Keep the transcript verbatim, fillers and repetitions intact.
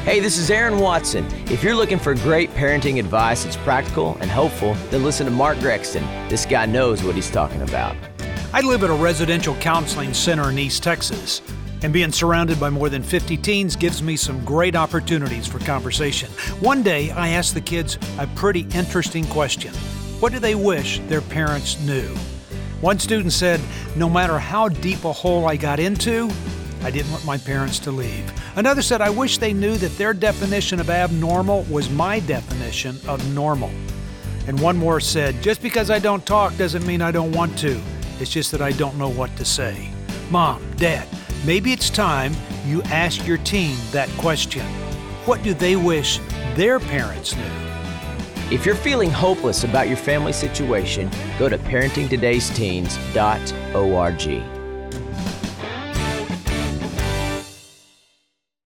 Hey, this is Aaron Watson. If you're looking for great parenting advice that's practical and hopeful, then listen to Mark Grexton. This guy knows what he's talking about. I live at a residential counseling center in East Texas, and being surrounded by more than fifty teens gives me some great opportunities for conversation. One day, I asked the kids a pretty interesting question. What do they wish their parents knew? One student said, no matter how deep a hole I got into, I didn't want my parents to leave. Another said, I wish they knew that their definition of abnormal was my definition of normal. And one more said, just because I don't talk doesn't mean I don't want to. It's just that I don't know what to say. Mom, Dad, maybe it's time you ask your teen that question. What do they wish their parents knew? If you're feeling hopeless about your family situation, go to parenting todays teens dot org.